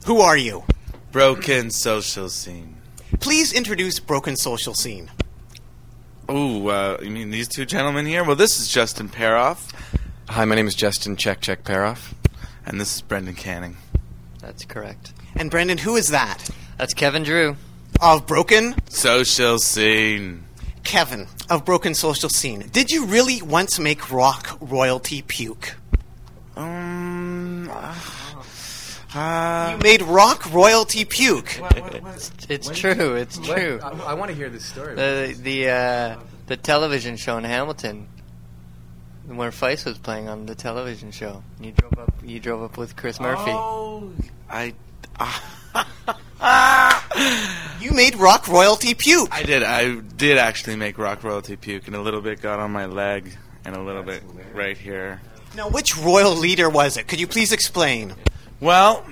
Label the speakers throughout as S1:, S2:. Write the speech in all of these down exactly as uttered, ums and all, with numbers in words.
S1: Who are you?
S2: Broken Social Scene.
S1: Please introduce Broken Social Scene.
S2: Ooh, uh, you mean these two gentlemen here? Well, this is Justin Paroff.
S3: Hi, my name is Justin Check Check Paroff.
S2: And this is Brendan Canning.
S4: That's correct.
S1: And Brendan, who is that?
S4: That's Kevin Drew.
S1: Of Broken
S2: Social Scene.
S1: Kevin, of Broken Social Scene. Did you really once make rock royalty puke?
S2: Um... Uh, uh,
S1: you made rock royalty puke.
S3: What, what, what,
S4: it's it's true. It's
S3: what,
S4: true.
S3: I, I want to hear this story.
S4: The the uh, the television show in Hamilton, where Feist was playing on the television show. You drove up. You drove up with Chris Murphy.
S2: Oh, I.
S1: Uh, you made rock royalty puke.
S2: I did. I did actually make rock royalty puke, and a little bit got on my leg, and a little That's bit hilarious. Right here.
S1: Now, which royal leader was it? Could you please explain?
S2: Well,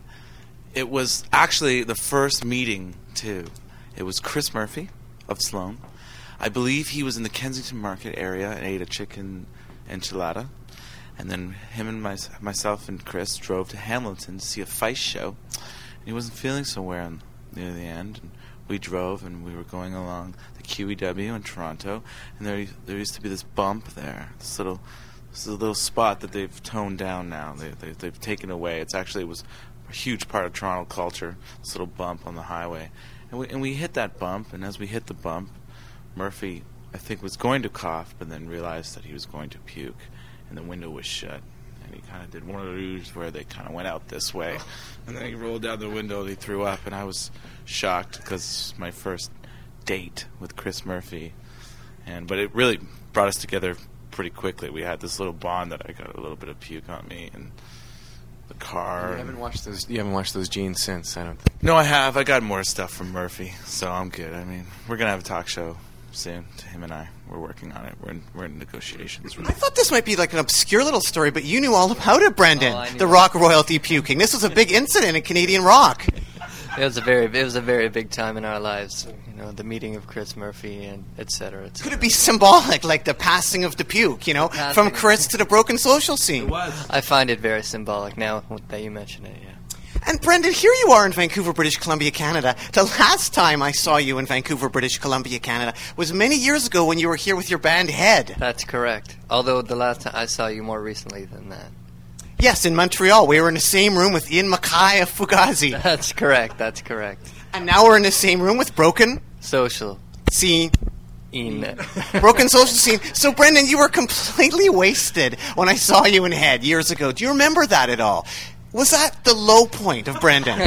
S2: it was actually the first meeting, too. It was Chris Murphy of Sloan. I believe he was in the Kensington Market area and ate a chicken enchilada. And then him and my, myself and Chris drove to Hamilton to see a Feist show. And he wasn't feeling so well near the end. And we drove, and we were going along the Q E W in Toronto. And there there used to be this bump there, this little... This is a little spot that they've toned down now. They, they, they've taken away. It's actually it was a huge part of Toronto culture, this little bump on the highway. And we, and we hit that bump, and as we hit the bump, Murphy, I think, was going to cough, but then realized that he was going to puke, and the window was shut. And he kind of did one of those where they kind of went out this way. And then he rolled down the window, and he threw up, and I was shocked because it was my first date with Chris Murphy. And But it really brought us together pretty quickly. We had this little bond that I got a little bit of puke on me and the car.
S3: You haven't watched those. You haven't watched those jeans since, I don't think.
S2: No, I have. I got more stuff from Murphy, so I'm good. I mean, we're gonna have a talk show soon. To him and I, we're working on it. We're in, we're in negotiations.
S1: I thought this might be like an obscure little story, but you knew all about it, Brendan.
S4: Oh,
S1: the rock royalty puking. This was a big incident in Canadian rock.
S4: It was a very, it was a very big time in our lives. You know, the meeting of Chris Murphy and et cetera, et cetera.
S1: Could it be symbolic, like the passing of the puke? You know, from Chris to the Broken Social Scene.
S2: It was.
S4: I find it very symbolic now that you mention it. Yeah.
S1: And Brendan, here you are in Vancouver, British Columbia, Canada. The last time I saw you in Vancouver, British Columbia, Canada, was many years ago when you were here with your band Head.
S4: That's correct. Although the last time I saw you more recently than that.
S1: Yes, in Montreal. We were in the same room with Ian Mackay of Fugazi.
S4: That's correct. That's correct.
S1: And now we're in the same room with Broken
S4: Social
S1: Scene.
S4: In.
S1: Broken Social Scene. So, Brendan, you were completely wasted when I saw you in Head years ago. Do you remember that at all? Was that the low point of Brendan?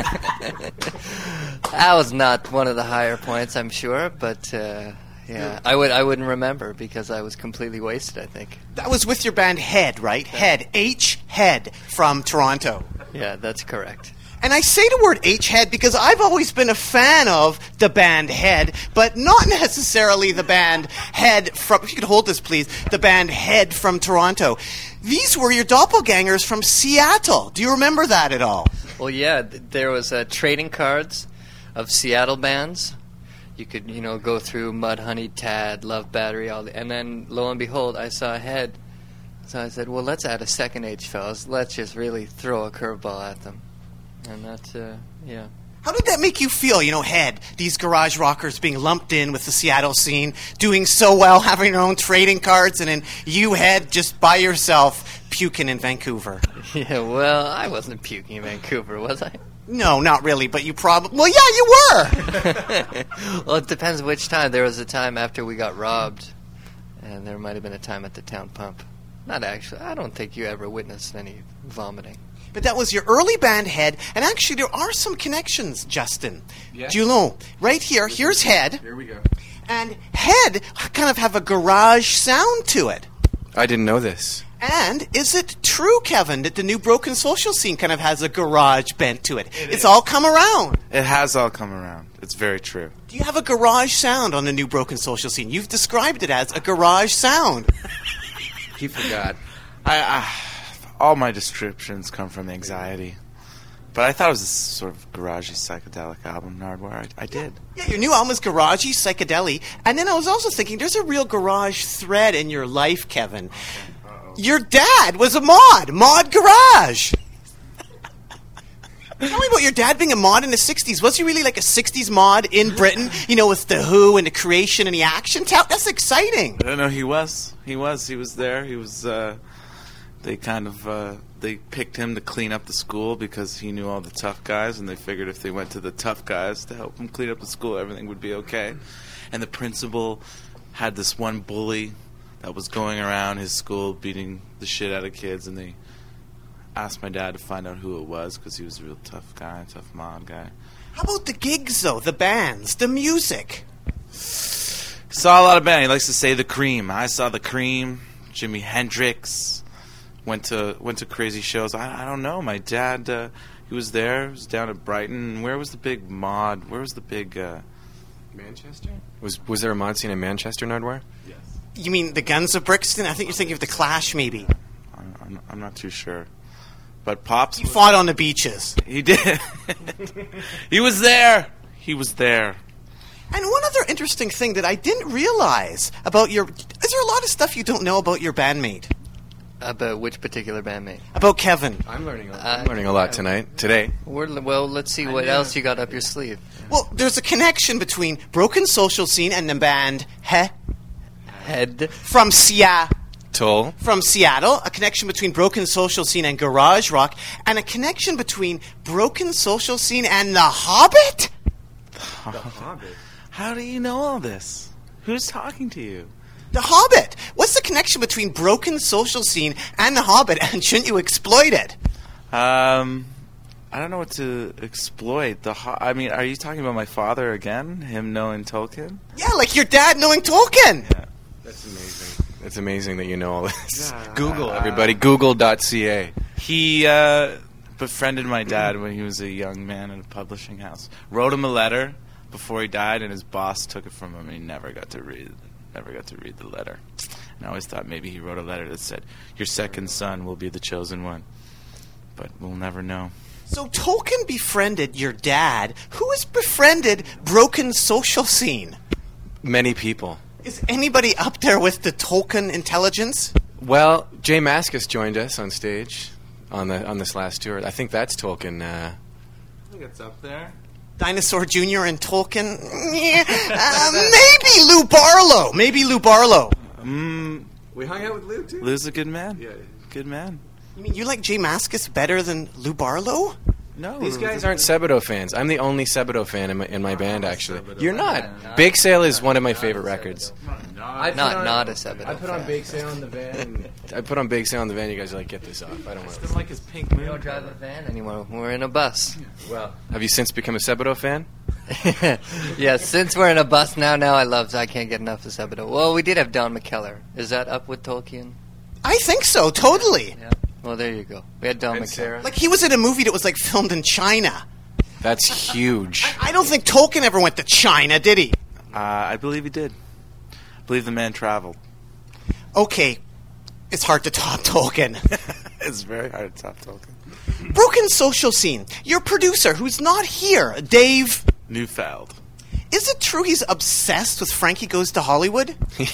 S4: That was not one of the higher points, I'm sure, but uh, yeah, I would I wouldn't remember because I was completely wasted, I think.
S1: That was with your band Head, right? Head, H Head from Toronto.
S4: Yeah, that's correct.
S1: And I say the word H-Head because I've always been a fan of the band Head, but not necessarily the band Head from, if you could hold this please, the band Head from Toronto. These were your doppelgangers from Seattle. Do you remember that at all?
S4: Well, yeah, th- there was uh, trading cards of Seattle bands. You could, you know, go through Mudhoney, Tad, Love Battery, all the, and then lo and behold, I saw Head. So I said, well, let's add a second H, fellas. Let's just really throw a curveball at them. And that's, uh, yeah.
S1: How did that make you feel, you know, Head, these garage rockers being lumped in with the Seattle scene, doing so well, having their own trading cards, and then you, Head, just by yourself, puking in Vancouver?
S4: Yeah, well, I wasn't puking in Vancouver, was I?
S1: No, not really, but you probably... Well, yeah, you were!
S4: Well, it depends which time. There was a time after we got robbed, and there might have been a time at the town pump. Not actually. I don't think you ever witnessed any vomiting.
S1: But that was your early band Head, and actually there are some connections, Justin.
S3: Yeah.
S1: Julon, right here, here's Head,
S3: Here we go.
S1: and Head kind of have a garage sound to it.
S3: I didn't know this.
S1: And is it true, Kevin, that the new Broken Social Scene kind of has a garage bent to it? it it's is. all come around.
S2: It has all come around. It's very true.
S1: Do you have a garage sound on the new Broken Social Scene? You've described it as a garage sound.
S3: He forgot.
S2: I, I all my descriptions come from anxiety. But I thought it was a sort of garagey psychedelic album, Nardwuar. I, I did.
S1: Yeah, your new album is garagey, psychedelic. And then I was also thinking, there's a real garage thread in your life, Kevin.
S2: Uh-oh.
S1: Your dad was a mod, Mod Garage. Tell me about your dad being a mod in the sixties. Was he really like a sixties mod in Britain? You know, with the Who and the Creation and the action. Tell- That's exciting.
S2: I don't know. He was. He was. He was there. He was. Uh, they kind of. Uh, they picked him to clean up the school because he knew all the tough guys, and they figured if they went to the tough guys to help him clean up the school, everything would be okay. And the principal had this one bully that was going around his school beating the shit out of kids, and they asked my dad to find out who it was because he was a real tough guy, tough mod guy.
S1: How about the gigs, though? The bands, the music.
S2: Saw a lot of bands. He likes to say the Cream. I saw the Cream, Jimi Hendrix. Went to went to crazy shows. I, I don't know. My dad, uh, he was there. He was down at Brighton. Where was the big mod? Where was the big... Uh,
S3: Manchester? Was was there a mod scene in Manchester, Nardwar?
S2: yes.
S1: You mean the Guns of Brixton? I think you're thinking of the Clash, maybe.
S2: I'm, I'm, I'm not too sure. But Pops...
S1: He fought on the beaches.
S2: He did. He was there. He was there.
S1: And one other interesting thing that I didn't realize about your... Is there a lot of stuff you don't know about your bandmate?
S4: About which particular bandmate?
S1: About Kevin?
S3: I'm learning. A,
S4: Uh,
S3: I'm learning a lot tonight. Today.
S4: We're, well, let's see what else you got up your sleeve.
S1: Well, there's a connection between Broken Social Scene and the band He
S4: Head.
S1: from Seattle.
S3: Toll.
S1: From Seattle, a connection between Broken Social Scene and Garage Rock, and a connection between Broken Social Scene and The Hobbit?
S2: How do you know all this? Who's talking to you?
S1: The Hobbit! What's the connection between Broken Social Scene and The Hobbit, and shouldn't you exploit it?
S2: Um, I don't know what to exploit. The ho- I mean, are you talking about my father again? Him knowing Tolkien?
S1: Yeah, like your dad knowing Tolkien!
S2: Yeah.
S3: That's amazing. It's amazing that you know all this. Google, everybody. Google dot c a.
S2: He uh, befriended my dad when he was a young man in a publishing house. Wrote him a letter before he died, and his boss took it from him, and he never got to read it. Never got to read the letter. And I always thought maybe he wrote a letter that said, your second son will be the chosen one. But we'll never know.
S1: So Tolkien befriended your dad. Who has befriended Broken Social Scene?
S3: Many people.
S1: Is anybody up there with the Tolkien intelligence?
S3: Well, Jay Mascis joined us on stage on the on this last tour. I think that's Tolkien. Uh,
S2: I think it's up there.
S1: Dinosaur Junior and Tolkien? Yeah, uh, maybe Lou Barlow. Maybe Lou Barlow.
S2: Mm,
S3: we hung out with Lou, too.
S2: Lou's a good man. Good man.
S1: You mean you like Jay Mascis better than Lou Barlow?
S2: No.
S3: These guys aren't Sebadoh fans. I'm the only Sebadoh fan in my, in my band, actually. You're not. Bake Sale is one of my favorite records. I
S4: Not
S3: put on-
S4: not a Sebadoh
S3: I put on
S4: fan.
S3: Bake Sale in the van. I put on Bake Sale in the van. You guys are like, get this off. I don't want to.
S2: like his pink
S4: We don't drive a van anymore. We're in a bus.
S3: Well, have you since become a Sebadoh fan?
S4: Yeah, since we're in a bus now, now I love. I can't get enough of Sebadoh. Well, we did have Don McKellar. Is that up with Tolkien?
S1: I think so, totally.
S4: Yeah. Well, there you go. We had Don
S3: And
S4: McKellar.
S3: Sarah?
S1: Like he was in a movie that was like filmed in China.
S3: That's huge.
S1: I don't think Tolkien ever went to China, did he?
S2: Uh, I believe he did. I believe the man traveled.
S1: Okay, it's hard to top Tolkien.
S2: It's very hard to top Tolkien.
S1: Broken Social Scene. Your producer, who's not here, Dave.
S2: Newfeld.
S1: Is it true he's obsessed with Frankie Goes to Hollywood?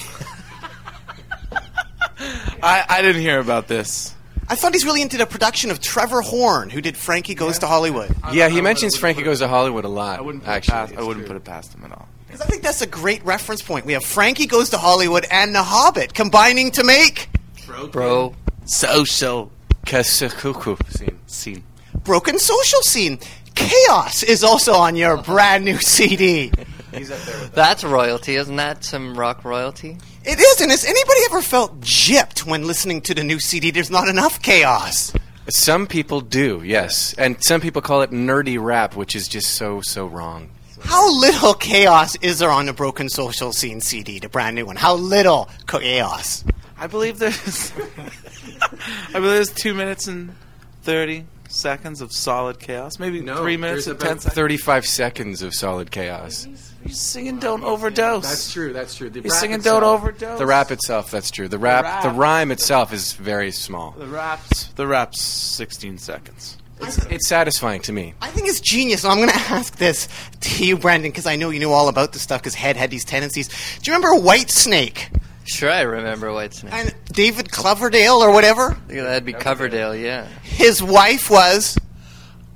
S2: I, I didn't hear about this.
S1: I thought he's really into the production of Trevor Horn, who did Frankie Goes to Hollywood.
S3: Yeah, he mentions Frankie Goes to Hollywood a lot.
S2: I wouldn't put,
S3: actually.
S2: it, past, I
S3: It's
S2: wouldn't
S3: true.
S2: put it past him at all.
S1: Because I think that's a great reference point. We have Frankie Goes to Hollywood and The Hobbit combining to make
S4: Bro.
S2: Social
S3: Kesekuku scene.
S2: scene.
S1: Broken Social Scene. Chaos is also on your brand new C D.
S3: He's up there with
S4: That's royalty. Isn't that some rock royalty?
S1: It is, and has anybody ever felt gypped when listening to the new C D? There's not enough chaos.
S3: Some people do, yes. And some people call it nerdy rap, which is just so, so wrong.
S1: How little chaos is there on the Broken Social Scene C D, the brand new one? How little chaos?
S2: I believe there's. I believe there's two minutes and thirty seconds of solid chaos. Maybe three minutes and ten seconds.
S3: thirty-five seconds of solid chaos.
S2: You're singing "Don't Overdose."
S3: That's true, that's true. The
S2: You're
S3: rap
S2: singing
S3: itself-
S2: "Don't Overdose."
S3: The rap itself, that's true. The rap,
S2: rap.
S3: the rhyme itself is very small.
S2: The rap's the rap's sixteen seconds.
S3: It's, it's satisfying to me.
S1: I think it's genius, and I'm going to ask this to you, Brendan, because I know you know all about this stuff, because Head had these tendencies. Do you remember White Snake
S4: Sure, I remember Whitesnake.
S1: and David Cloverdale or whatever?
S4: That'd be Coverdale, yeah.
S1: His wife was...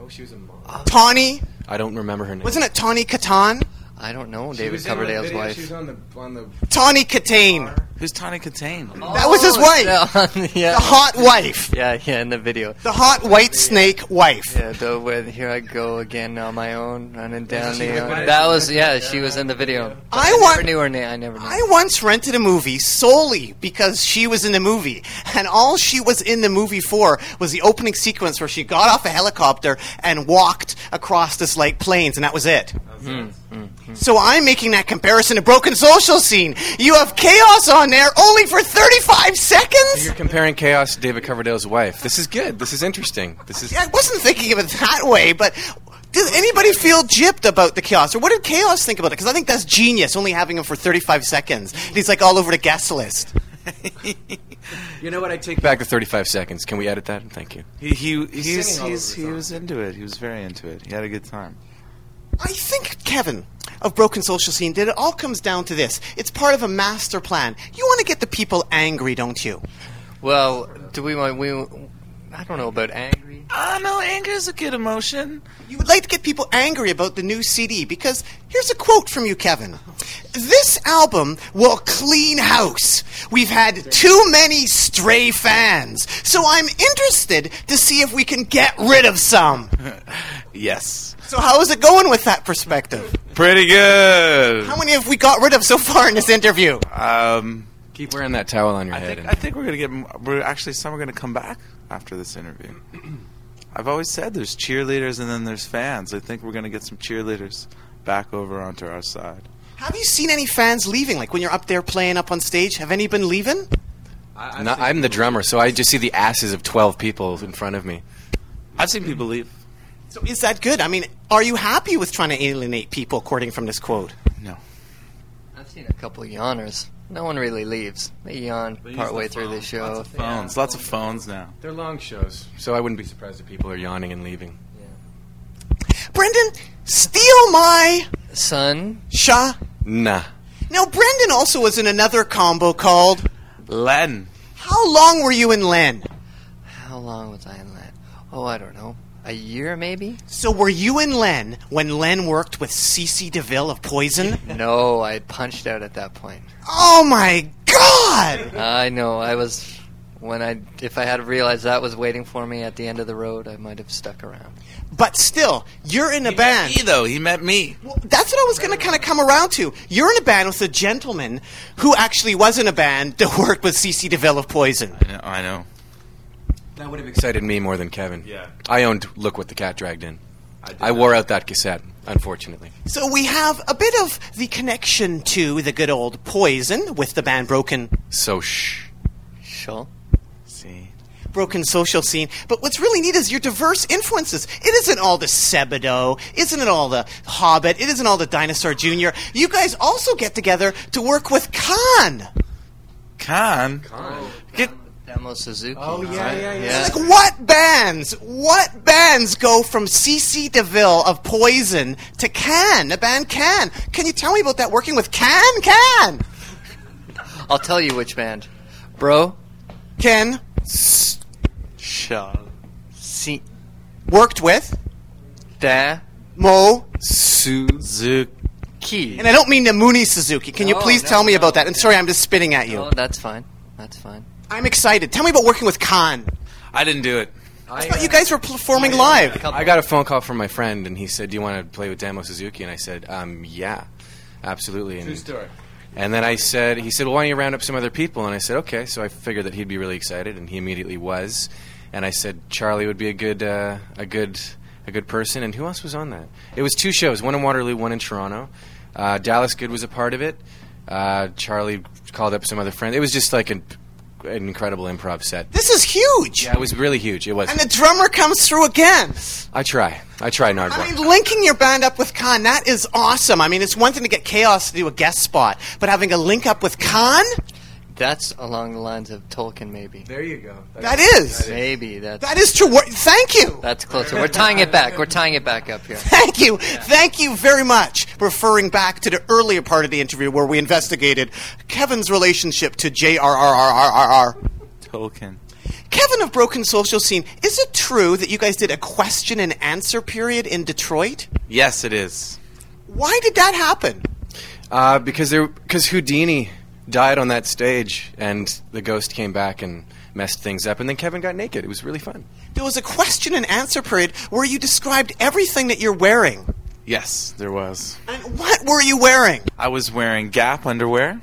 S3: she was a mom.
S1: Tawny?
S3: I don't remember her name.
S1: Wasn't it Tawny Katan?
S4: I don't know.
S3: She
S4: David
S3: was in the
S4: Coverdale's
S3: video,
S4: wife.
S3: She was on the on the.
S1: Tawny Katane.
S2: Who's Tawny Katane?
S1: That was his wife.
S4: wife. yeah.
S1: The hot wife.
S4: Yeah, yeah, in the video.
S1: The hot white snake wife.
S4: Yeah, the when here I go again on my own, running down
S3: she
S4: the.
S3: was in it?
S4: That was yeah, she was in the video. But
S1: I
S4: I
S1: want-
S4: never knew her name. I never knew.
S1: I once rented a movie solely because she was in the movie. And all she was in the movie for was the opening sequence where she got off a helicopter and walked across this like plains, and that was it. So I'm making that comparison to Broken Social Scene. You have Chaos on there only for thirty-five seconds?
S3: You're comparing Chaos to David Coverdale's wife. This is good. This is interesting. This is.
S1: I wasn't thinking of it that way, but does anybody feel gypped about the Chaos? Or what did Chaos think about it? Because I think that's genius, only having him for thirty-five seconds. He's like all over the guest list.
S3: You know what? I take back the thirty-five seconds. Can we edit that? Thank you.
S2: He he he's,
S3: singing all
S2: he's,
S3: over the
S2: he
S3: song.
S2: was into it. He was very into it. He had a good time.
S1: I think Kevin of Broken Social Scene did. It all comes down to this. It's part of a master plan. You want to get the people angry, don't you?
S4: Well, do we want we? I don't know about angry.
S2: Ah, no, anger is a good emotion.
S1: You would like to get people angry about the new C D because here's a quote from you, Kevin. This album will clean house. We've had too many stray fans, so I'm interested to see if we can get rid of some.
S2: Yes.
S1: So how is it going with that perspective?
S2: Pretty good.
S1: How many have we got rid of so far in this interview?
S2: Um,
S3: Keep wearing that towel on your
S2: I
S3: head.
S2: think
S3: and-
S2: I think we're gonna get. m- We're actually some are gonna come back after this interview. I've always said there's cheerleaders and then there's fans. I think we're gonna get some cheerleaders back over onto our side.
S1: Have you seen any fans leaving? Like when you're up there playing up on stage, have any been leaving?
S3: No, I'm the drummer, so I just see the asses of twelve people in front of me.
S2: I've seen people leave.
S1: So is that good? I mean, are you happy with trying to alienate people, according from this quote?
S2: No.
S4: I've seen a couple yawners. No one really leaves. They yawn partway through the show.
S2: Lots of phones. Lots of phones now.
S3: They're long shows, so I wouldn't be surprised if people are yawning and leaving.
S1: Brendan, steal my
S4: Son,
S1: sha.
S3: Nah.
S1: Now, Brendan also was in another combo called
S2: Len.
S1: How Long Were You in Len?
S4: how long was I in that? Oh, I don't know. A year, maybe?
S1: So were you in Len when Len worked with Cece DeVille of Poison?
S4: No, I punched out at that point.
S1: Oh my God!
S4: I know. I was when I if I had realized that was waiting for me at the end of the road, I might have stuck around.
S1: But still, you're in a band.
S2: Me though. He met me.
S1: Well, that's what I was going to kind of come around to. You're in a band with a gentleman who actually was in a band that worked with Cece DeVille of Poison.
S2: I know. I know.
S3: That would have excited me more than Kevin.
S2: Yeah.
S3: I owned Look What the Cat Dragged In.
S2: I, did
S3: I wore out that cassette, unfortunately.
S1: So we have a bit of the connection to the good old Poison with the band Broken
S3: So shh.
S4: Sure.
S2: See.
S1: Broken Social Scene. But what's really neat is your diverse influences. It isn't all the Sebadoh. Isn't it all the Hobbit. It isn't all the Dinosaur Junior You guys also get together to work with Khan.
S2: Khan. Get.
S4: Demo Suzuki.
S3: Oh, yeah, yeah, yeah.
S4: Yeah.
S1: Like, what bands, what bands go from Cece DeVille of Poison to Can, the band Can? Can you tell me about that, working with Can? Can!
S4: I'll tell you which band. Bro,
S1: Ken
S2: Shaw.
S4: Si,
S1: worked with
S4: Da,
S1: Mo,
S2: Suzuki.
S4: Key.
S1: and I don't mean the Mooney Suzuki. Can you
S4: No,
S1: please
S4: no,
S1: tell me
S4: no.
S1: about that? And sorry, I'm just spitting at you.
S4: Oh, that's fine. That's fine.
S1: I'm excited. Tell me about working with Khan.
S2: I didn't do it.
S1: I thought you guys were performing live.
S3: I got a phone call from my friend, and he said, "Do you want to play with Damo Suzuki?" And I said, um, "Yeah, absolutely." And,
S2: story.
S3: and then I said, "He said, well, why don't you round up some other people?" And I said, "Okay." So I figured that he'd be really excited, and he immediately was. And I said, "Charlie would be a good, uh, a good, a good person." And who else was on that? It was two shows, one in Waterloo, one in Toronto. Uh, Dallas Good was a part of it. Uh, Charlie called up some other friends. It was just like an, an incredible improv set.
S1: This is huge.
S3: Yeah, it was really huge. It was.
S1: And the drummer comes through again.
S3: I try. I try, Nardwar.
S1: I mean, linking your band up with Khan, that is awesome. I mean, it's one thing to get Chaos to do a guest spot, but having a link up with Khan?
S4: That's along the lines of Tolkien, maybe.
S3: There you go.
S1: That is.
S4: Maybe that's
S1: That is true. Wor- Thank you.
S4: that's closer. We're tying it back. We're tying it back up here.
S1: Thank you. Thank you very much. Referring back to the earlier part of the interview where we investigated Kevin's relationship to J R R R R R R.
S2: Tolkien.
S1: Kevin of Broken Social Scene, is it true that you guys did a question and answer period in Detroit?
S2: Yes, it is.
S1: Why did that happen?
S3: Uh, because there, because Houdini died on that stage, and the ghost came back and messed things up, and then Kevin got naked. It was really fun.
S1: There was a question and answer period where you described everything that you're wearing.
S2: Yes, there was.
S1: And what were you wearing?
S2: I was wearing Gap underwear,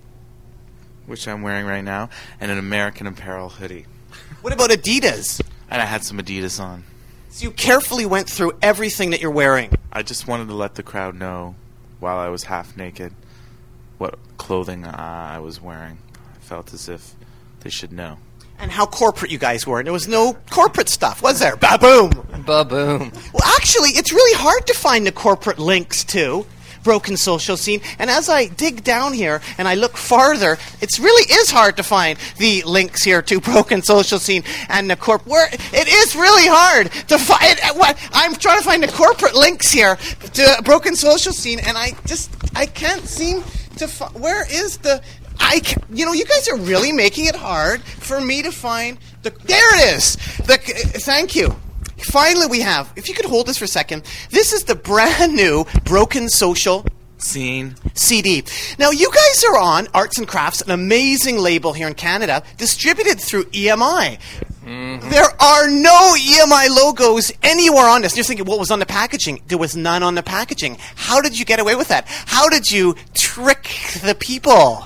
S2: which I'm wearing right now, and an American Apparel hoodie.
S1: What about Adidas?
S2: And I had some Adidas on.
S1: So you carefully went through everything that you're wearing.
S2: I just wanted to let the crowd know, while I was half naked, what clothing uh, I was wearing. I felt as if they should know.
S1: And how corporate you guys were. And there was no corporate stuff, was there? Ba-boom!
S4: Ba-boom.
S1: Well, actually, it's really hard to find the corporate links to Broken Social Scene. And as I dig down here and I look farther, it really is hard to find the links here to Broken Social Scene and the corp. Where it is really hard to find. What I'm trying to find the corporate links here to Broken Social Scene, and I just I can't seem to. Fi- where is the? I, ca- you know, you guys are really making it hard for me to find the. There it is. The. Uh, thank you. Finally, we have. If you could hold this for a second, this is the brand new Broken Social
S2: Scene
S1: C D. Now, you guys are on Arts and Crafts, an amazing label here in Canada, distributed through E M I. Mm-hmm. There are no E M I logos anywhere on this. You're thinking, what was on the packaging? There was none on the packaging. How did you get away with that? How did you trick the people?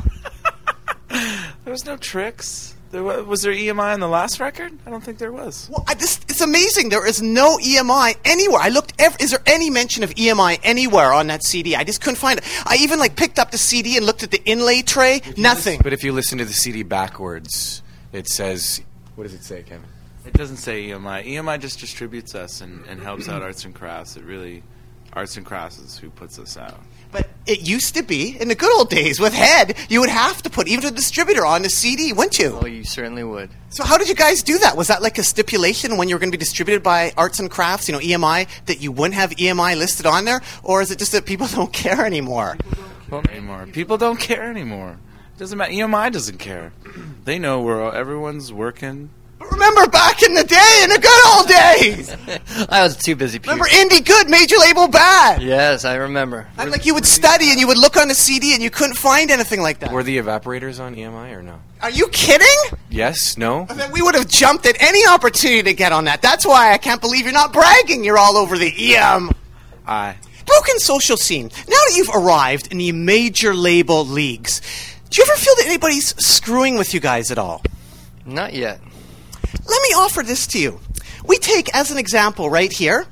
S2: There was no tricks. There was, was there E M I on the last record? I don't think there was.
S1: Well, I, this, it's amazing. There is no E M I anywhere. I looked. Ev- is there any mention of E M I anywhere on that C D? I just couldn't find it. I even like picked up the C D and looked at the inlay tray. Nothing.
S3: But if you listen to the C D backwards, it says, what does it say, Kevin?
S2: It doesn't say E M I. E M I just distributes us and, and helps out Arts and Crafts. It really, Arts and Crafts is who puts us out.
S1: But it used to be, in the good old days, with Head, you would have to put even the distributor on the C D, wouldn't you?
S4: Oh, you certainly would.
S1: So how did you guys do that? Was that like a stipulation when you were going to be distributed by Arts and Crafts, you know, E M I, that you wouldn't have E M I listed on there? Or is it just that people don't care anymore?
S2: Well, anymore. People don't care anymore. It doesn't matter. E M I doesn't care. They know where everyone's working.
S1: Remember back in the day, in the good old days!
S4: I was too busy.
S1: Remember Indie Good, Major Label Bad?
S4: Yes, I remember.
S1: And like you would study and you would look on the C D and you couldn't find anything like that.
S3: Were the evaporators on E M I or no?
S1: Are you kidding?
S3: Yes? No?
S1: I mean, we would have jumped at any opportunity to get on that. That's why I can't believe you're not bragging. You're all over the E M.
S2: I.
S1: Broken Social Scene. Now that you've arrived in the major label leagues, do you ever feel that anybody's screwing with you guys at all?
S4: Not yet.
S1: Let me offer this to you. We take as an example right here,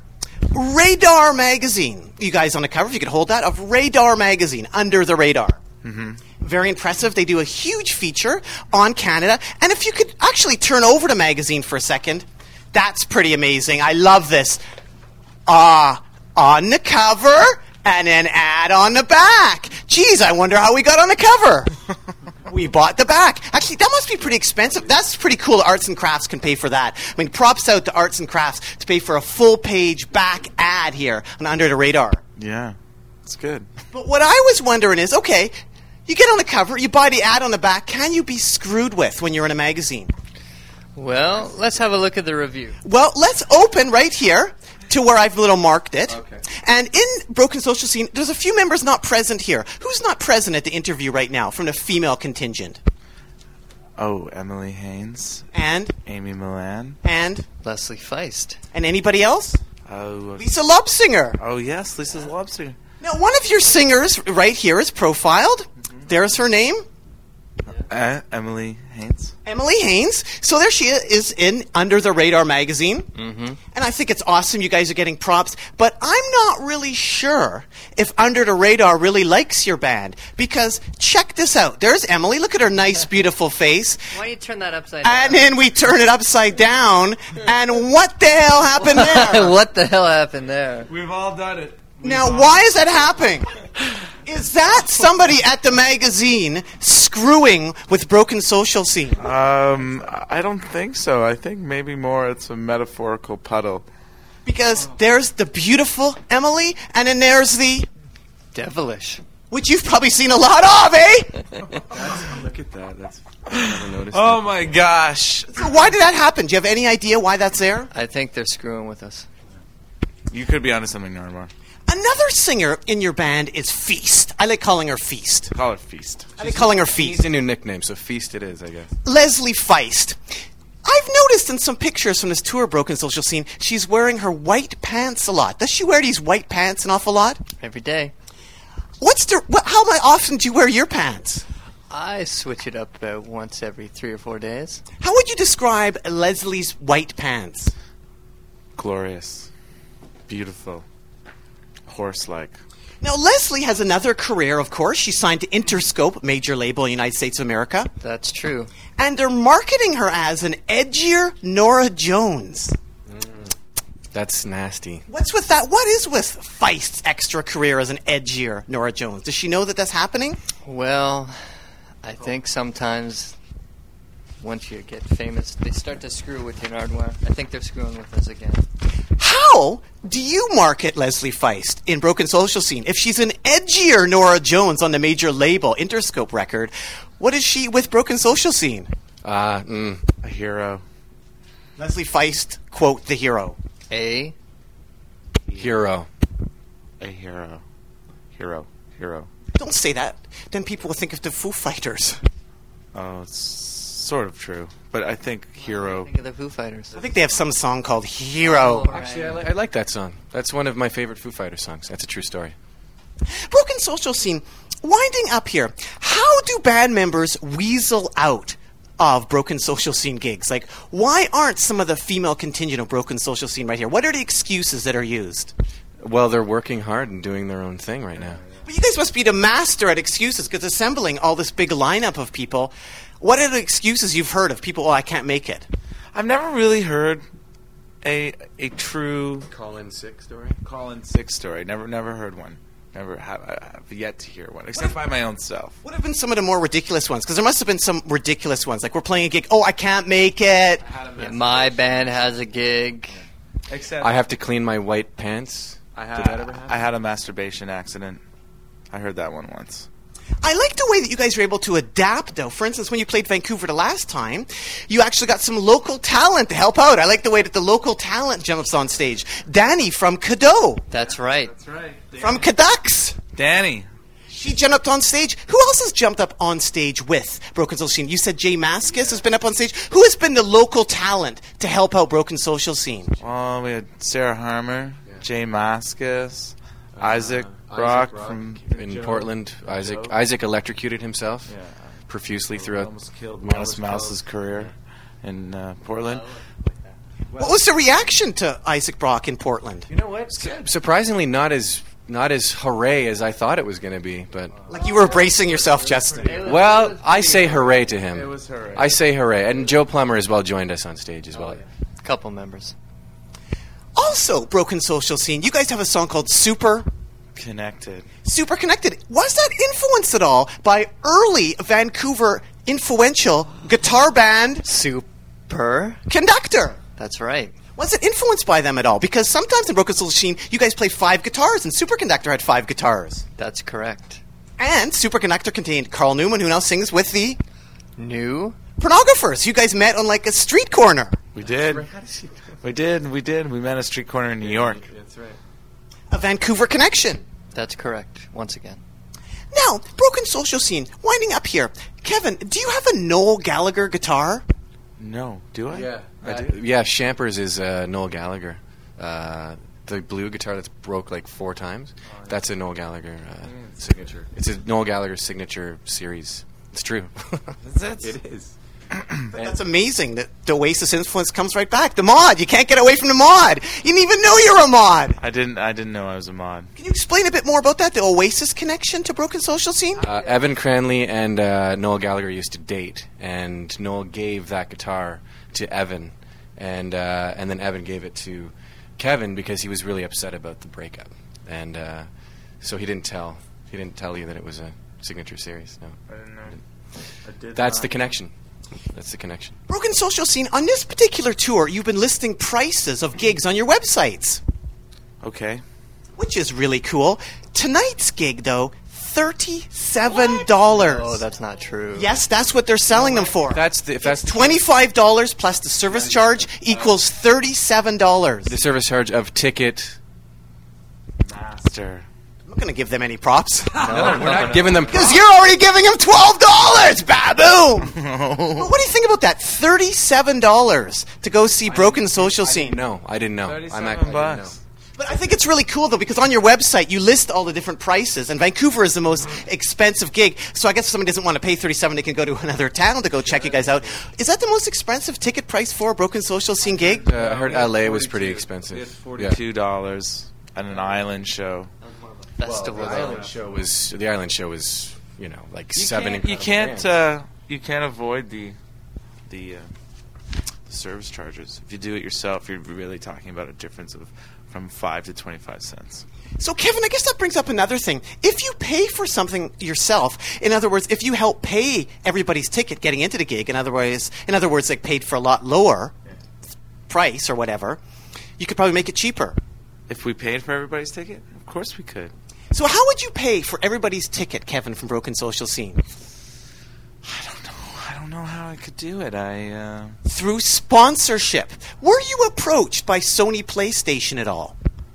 S1: Radar Magazine. You guys on the cover, if you could hold that, of Radar Magazine, Under the Radar. Mm-hmm. Very impressive. They do a huge feature on Canada. And if you could actually turn over the magazine for a second, that's pretty amazing. I love this. Ah, uh, on the cover and an ad on the back. Geez, I wonder how we got on the cover. We bought the back. Actually, that must be pretty expensive. That's pretty cool. Arts and Crafts can pay for that. I mean, props out to Arts and Crafts to pay for a full-page back ad here on Under the Radar.
S2: Yeah, it's good.
S1: But what I was wondering is, okay, you get on the cover, you buy the ad on the back. Can you be screwed with when you're in a magazine?
S4: Well, let's have a look at the review.
S1: Well, let's open right here to where I've little marked it.
S3: Okay.
S1: And in Broken Social Scene, there's a few members not present here. Who's not present at the interview right now from the female contingent?
S2: Oh, Emily Haynes.
S1: And?
S2: Amy Milan.
S1: And?
S4: Leslie Feist.
S1: And anybody else?
S2: Oh,
S1: Lisa Lobsinger.
S2: oh yes, Lisa's Lobster.
S1: Now, one of your singers right here is profiled. Mm-hmm. There's her name.
S2: Uh, Emily Haynes.
S1: Emily Haynes. So there she is in Under the Radar magazine.
S4: Mm-hmm.
S1: And I think it's awesome you guys are getting props. But I'm not really sure if Under the Radar really likes your band. Because check this out. There's Emily. Look at her nice, beautiful face.
S4: Why don't you turn that upside down?
S1: And then we turn it upside down. And what the hell happened there?
S4: What the hell happened there?
S2: We've all done it.
S1: Now, why is that happening? Is that somebody at the magazine screwing with Broken Social Scene?
S2: Um, I don't think so. I think maybe more it's a metaphorical puddle.
S1: Because there's the beautiful Emily, and then there's the...
S4: Devilish.
S1: Which you've probably seen a lot of, eh?
S3: That's, look at that. That's I never noticed.
S2: Oh
S3: that.
S2: my gosh!
S1: So why did that happen? Do you have any idea why that's there?
S4: I think they're screwing with us.
S2: You could be onto something, Narmar.
S1: Another singer in your band is Feast. I like calling her Feast.
S2: Call it feast.
S1: I like calling her
S3: Feast
S1: Feast.
S3: a new nickname, so Feast it is, I guess.
S1: Leslie Feist. I've noticed in some pictures from this tour, Broken Social Scene, she's wearing her white pants a lot. Does she wear these white pants an awful lot?
S4: Every day.
S1: What's the? What, how often do you wear your pants?
S4: I switch it up about once every three or four days.
S1: How would you describe Leslie's white pants?
S2: Glorious, beautiful, horse-like.
S1: Now, Leslie has another career, of course. She signed to Interscope, major label in the United States of America.
S4: That's true.
S1: And they're marketing her as an edgier Norah Jones.
S3: That's nasty.
S1: What's with that? What is with Feist's extra career as an edgier Norah Jones? Does she know that that's happening?
S4: Well, I think sometimes once you get famous, they start to screw with you, Nardwar. I think they're screwing with us again.
S1: How do you market Leslie Feist in Broken Social Scene? If she's an edgier Norah Jones on the major label, Interscope record, what is she with Broken Social Scene?
S3: Uh, mm,
S2: A hero.
S1: Leslie Feist, quote, the hero.
S4: A.
S3: hero.
S2: A hero. Hero. Hero.
S1: Don't say that. Then people will think of the Foo Fighters.
S2: Oh, it's sort of true. But I think hero...
S4: Think of the Foo Fighters.
S1: I think they have some song called Hero.
S3: Actually, I, li- I like that song. That's one of my favorite Foo Fighters songs. That's a true story.
S1: Broken Social Scene, winding up here, how do band members weasel out of Broken Social Scene gigs? Like, why aren't some of the female contingent of Broken Social Scene right here? What are the excuses that are used?
S3: Well, they're working hard and doing their own thing right now.
S1: But you guys must be the master at excuses, because assembling all this big lineup of people, what are the excuses you've heard of people, oh, I can't make it?
S2: I've never really heard a a true
S3: Call-in sick story?
S2: call-in sick story. Never never heard one. Never have, I have yet to hear one, except by my own self.
S1: What have been some of the more ridiculous ones? Because there must have been some ridiculous ones. Like, we're playing a gig, oh, I can't make it.
S4: Yeah, my band has a gig.
S2: Except
S3: I have to clean my white pants.
S2: I had,
S3: Did that ever happen?
S2: I had a masturbation accident. I heard that one once.
S1: I like the way that you guys were able to adapt, though. For instance, when you played Vancouver the last time, you actually got some local talent to help out. I like the way that the local talent jumps on stage. Danny from Cadeau,
S4: That's right.
S2: That's right.
S1: from Caducks.
S2: Danny.
S1: She jumped up on stage. Who else has jumped up on stage with Broken Social Scene? You said Jay Mascis has been up on stage. Who has been the local talent to help out Broken Social Scene?
S2: Oh, we had Sarah Harmer, Jay Mascis, Isaac Brock from
S3: in Portland. Isaac Isaac electrocuted himself profusely throughout.
S2: almost killed Modest Mouse's career in uh, Portland.
S1: What was the reaction to Isaac Brock in Portland?
S3: You know what? Surprisingly, not as not as hooray as I thought it was going to be. But
S1: Like you were bracing yourself, Justin.
S3: well, I say hooray to him.
S2: It was hooray.
S3: I say hooray, and Joe Plummer as well joined us on stage as well.
S4: Couple members.
S1: Also, Broken Social Scene, you guys have a song called Super
S2: Connected.
S1: Super Connected. Was that influenced at all by early Vancouver influential guitar band
S4: Super.
S1: Conductor?
S4: That's right.
S1: Was it influenced by them at all? Because sometimes in Broken Social Scene, you guys play five guitars, and Superconductor had five guitars.
S4: That's correct.
S1: And Superconductor contained Carl Newman, who now sings with the
S4: New.
S1: Pornographers. You guys met on like a street corner.
S2: We did. We did. We did. We met a street corner in New York.
S3: That's right.
S1: A Vancouver connection.
S4: That's correct. Once again.
S1: Now, Broken Social Scene, winding up here. Kevin, do you have a Noel Gallagher guitar?
S2: No, do I?
S3: Yeah,
S2: I
S3: uh,
S2: do.
S3: yeah. Shampers is uh, Noel Gallagher. Uh, the blue guitar that's broke like four times. That's a Noel Gallagher uh, signature. It's a Noel Gallagher signature series. It's true.
S2: That's
S3: it is.
S1: That's amazing that the Oasis influence comes right back. The mod. You can't get away from the mod. You didn't even know you were a mod.
S2: I didn't. I didn't know I was a mod.
S1: Can you explain a bit more about that, the Oasis connection to Broken Social Scene?
S3: Uh, Evan Cranley and uh, Noel Gallagher used to date, and Noel gave that guitar to Evan, and uh, and then Evan gave it to Kevin because he was really upset about the breakup, and uh, so he didn't tell he didn't tell you that it was a signature series. No,
S2: I didn't know. I did
S3: that's
S2: not.
S3: the connection. That's the connection.
S1: Broken Social Scene, on this particular tour, you've been listing prices of gigs on your websites,
S2: Okay.
S1: which is really cool. Tonight's gig, though, thirty-seven dollars.
S4: Oh, that's not true.
S1: Yes, that's what they're selling them for.
S3: That's the, if that's the,
S1: twenty-five dollars plus the service charge equals thirty-seven dollars.
S3: the service charge of ticket.
S2: Master.
S1: I'm not going to give them any props.
S3: No, we're not giving them.
S1: Because you're already giving them twelve dollars, baboom! But what do you think about that? thirty-seven dollars to go see Broken Social Scene.
S3: No, I didn't know. I'm
S2: Thirty-seven
S3: actually, I didn't know.
S2: bucks.
S1: But I think it's really cool, though, because on your website, you list all the different prices, and Vancouver is the most expensive gig. So I guess if someone doesn't want to pay thirty-seven dollars, they can go to another town to go check you guys out. Is that the most expensive ticket price for a Broken Social Scene gig?
S3: Uh, I heard L A was pretty expensive.
S2: It's forty-two dollars at an island show.
S4: Festival.
S3: The island show was the island show was you know like
S2: You
S3: seven.
S2: can't. You
S3: incredible
S2: can't.
S3: bands.
S2: Uh, you can't avoid the the, uh, the service charges. If you do it yourself, you're really talking about a difference of from five to twenty-five cents.
S1: So, Kevin, I guess that brings up another thing. If you pay for something yourself, in other words, if you help pay everybody's ticket getting into the gig, in other words, in other words, like paid for a lot lower price or whatever, you could probably make it cheaper.
S2: If we paid for everybody's ticket, of course we could.
S1: So how would you pay for everybody's ticket, Kevin, from Broken Social Scene?
S2: I don't know. I don't know how I could do it. I. Uh,
S1: Through sponsorship. Were you approached by Sony PlayStation at all?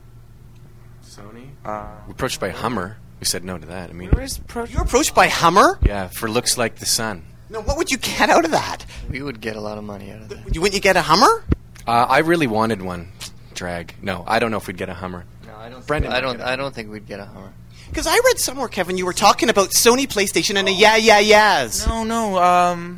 S3: Sony.
S2: uh,
S3: Approached by Hummer. We said no to that. I mean,
S2: where is pro-
S1: You were approached by Hummer?
S3: yeah, for looks like the sun.
S1: No, what would you get out of that?
S4: We would get a lot of money out of that.
S1: You, wouldn't you get a Hummer?
S3: Uh, I really wanted one. Drag. No, I don't know if we'd get a Hummer.
S4: No, I don't.
S3: Brendan
S4: I
S3: might
S4: don't.
S3: get a
S4: I don't think we'd get a Hummer.
S1: Because I read somewhere, Kevin, you were talking about Sony PlayStation and a yeah, yeah, yeahs.
S2: No, no. Um,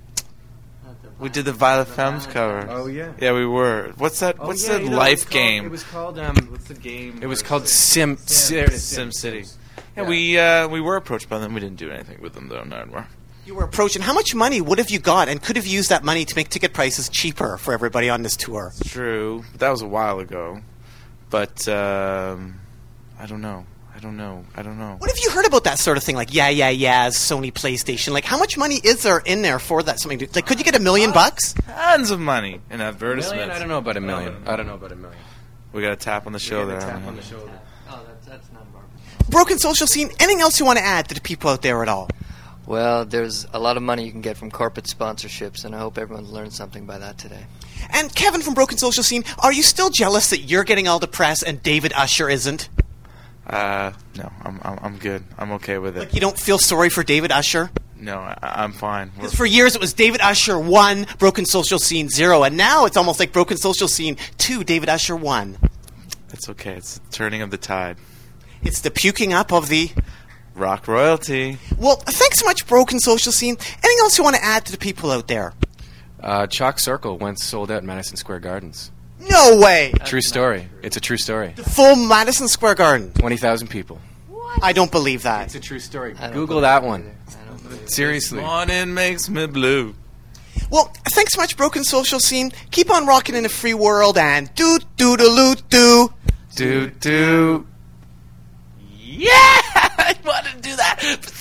S2: we did the Violet Femmes cover.
S3: Oh, yeah.
S2: Yeah, we were. What's that? What's the life game?
S3: It was called. Um,
S2: What's the game?
S3: it was called Sim. Sim.
S2: Sim City. Yeah, we uh, we were approached by them. We didn't do anything with them though. Nardwar.
S1: You were approached, and how much money would have you got and could have used that money to make ticket prices cheaper for everybody on this tour?
S2: True. That was a while ago. But um, I don't know. I don't know. I don't know.
S1: What have you heard about that sort of thing, like yeah, yeah, yeahs, Sony PlayStation? Like, how much money is there in there for that? Something to, like, could you get a million bucks?
S2: Tons of money in advertisements.
S3: Million? I don't know about a million. I don't know about a million.
S2: We got a tap on the show there.
S3: Tap
S2: haven't
S3: on
S2: we?
S3: the shoulder.
S4: Oh, that's that's not Barbara.
S1: Broken Social Scene, anything else you want to add to the people out there at all?
S4: Well, there's a lot of money you can get from corporate sponsorships, and I hope everyone learned something by that today.
S1: And Kevin from Broken Social Scene, are you still jealous that you're getting all the press and David Usher isn't?
S2: Uh, no, I'm, I'm I'm good. I'm okay with it.
S1: Like, you don't feel sorry for David Usher?
S2: No, I, I'm fine. We're-
S1: Because for years it was David Usher one, Broken Social Scene zero, and now it's almost like Broken Social Scene two, David Usher one.
S2: It's okay. It's the turning of the tide.
S1: It's the puking up of the...
S2: Rock royalty.
S1: Well, thanks so much, Broken Social Scene. Anything else you want to add to the people out there?
S3: Uh, Chalk Circle once sold out in Madison Square Gardens.
S1: No way!
S3: True story. It's a true story.
S1: Full Madison Square Garden.
S3: Twenty thousand people.
S1: I don't believe that.
S3: It's a true story.
S4: I don't
S3: Google
S4: believe
S3: that
S4: it
S3: one.
S4: either. I don't believe it.
S3: Seriously.
S2: Morning makes me blue.
S1: Well, thanks so much, Broken Social Scene. Keep on rocking in the free world and doo doo doo doo doo.
S3: Do do.
S2: Yeah! I want to do that.